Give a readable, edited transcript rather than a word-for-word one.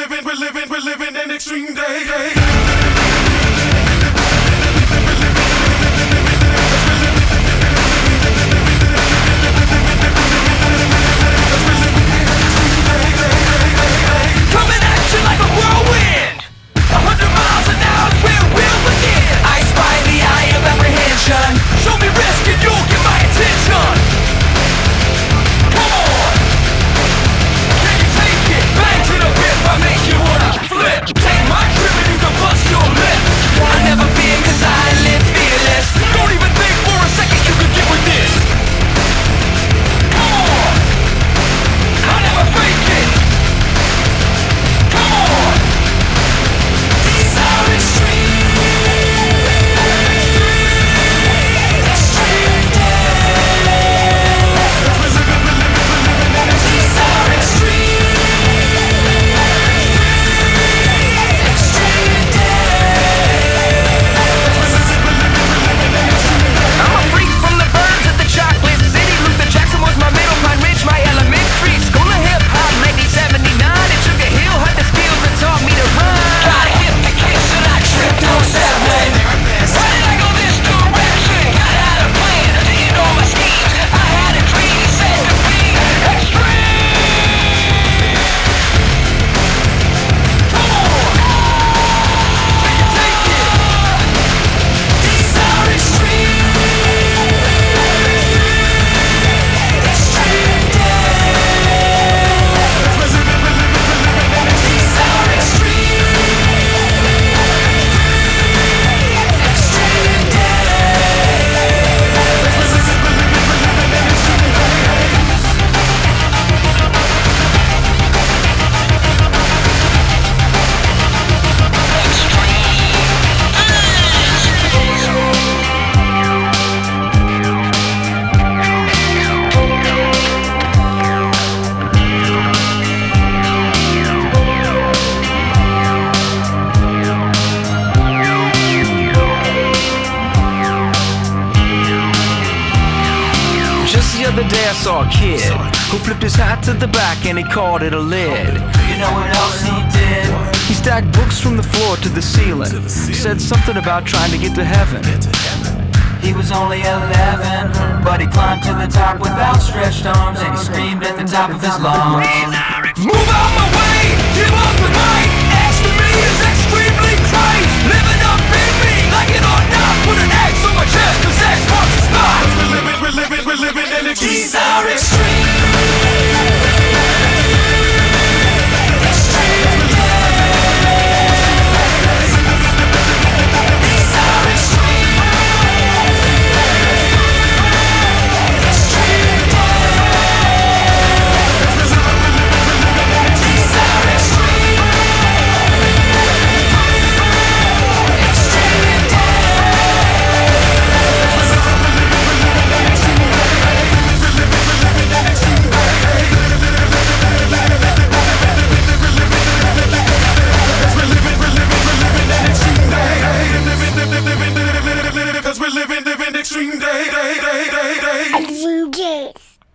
we're living an extreme day. Coming at you like a whirlwind, 100 miles an hour is where we'll begin. I spy in the eye of apprehension. Show me risk and you'll get my attention. Come on, can you take it? Bang to the rip, I make you wanna flip. Take my trip and you can bust your lip. I never fear 'cause I live fearless. Don't even think for a second you could get with this. Come on, I never fake it. Come on, these are extreme days. These are extreme I'm a freak from the burbs of the chocolate city. Luther Jackson was my middle, Pine Ridge my elementary. School of hip hop, 1979. And Sugar Hill had the skills that taught me to run. Gotta hit the kiss and I tripped on seven. Why did I go this direction? Gotta had a plan, I didn't know my schemes. I had a dream, said to be extreme. Come on, can you take it? These are extreme Just the other day I saw a kid who flipped his hat to the back and he called it a lid. You know what else he did? He stacked books from the floor to the ceiling. Said something about trying to get to heaven. He was only 11, but he climbed to the top with outstretched arms and he screamed at the top of his lungs. Move out my way!